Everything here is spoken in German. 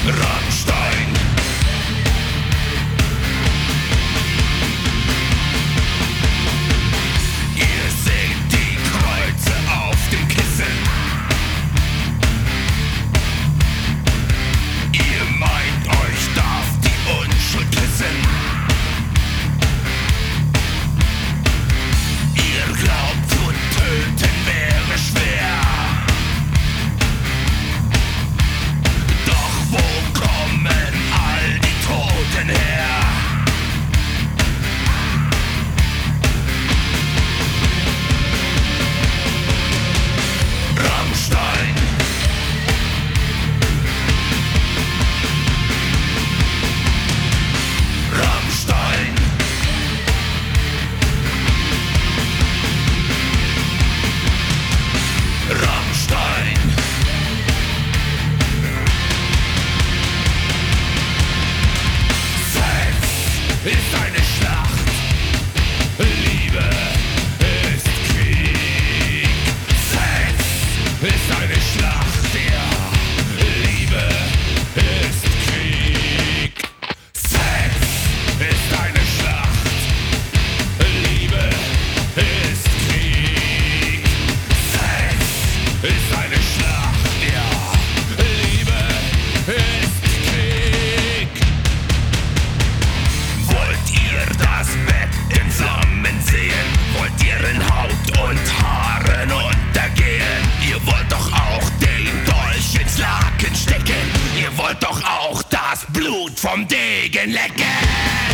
Rammstein. Ihr seht die Kreuze auf dem Kissen. Ihr meint, euch darf die Unschuld küssen. Ihr glaubt, zu töten wäre schwer. Doch wo kommen all die Toten her? Rammstein. Rammstein. Rammstein. Sex ist eine Schlacht, Liebe ist Krieg. Sex ist eine Schlacht, ja, Liebe ist Krieg. Sex ist eine Schlacht, Liebe ist Krieg. Sex ist eine Schlacht, ja, Liebe ist Krieg. Wollt ihr das Bett in Flammen sehen? Wollt ihr in Haut und Haaren untergehen? Ihr wollt doch auch den Dolch ins Laken stecken. Ihr wollt doch auch das Blut vom Degen lecken.